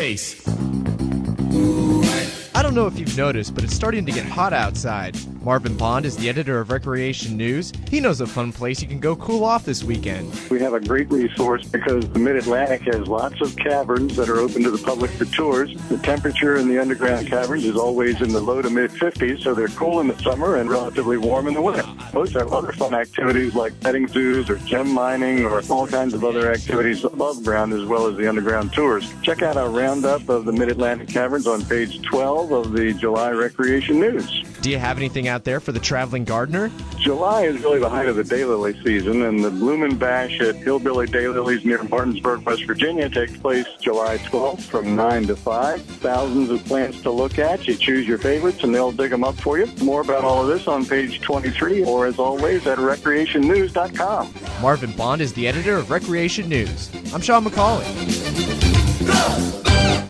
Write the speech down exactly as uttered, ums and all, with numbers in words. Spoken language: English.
space. I don't know if you've noticed, but it's starting to get hot outside. Marvin Bond is the editor of Recreation News. He knows a fun place you can go cool off this weekend. We have a great resource because the Mid-Atlantic has lots of caverns that are open to the public for tours. The temperature in the underground caverns is always in the low to mid-fifties, so they're cool in the summer and relatively warm in the winter. Most have other fun activities like petting zoos or gem mining or all kinds of other activities above ground as well as the underground tours. Check out our roundup of the Mid-Atlantic caverns on page twelve of the July Recreation News. Do you have anything out there for the traveling gardener? July is really the height of the daylily season, and the Bloom and Bash at Hillbilly Daylilies near Martinsburg, West Virginia takes place July twelfth from nine to five. Thousands of plants to look at. You choose your favorites, and they'll dig them up for you. More about all of this on page twenty-three, or as always, at recreation news dot com. Marvin Bond is the editor of Recreation News. I'm Sean McCauley. Go!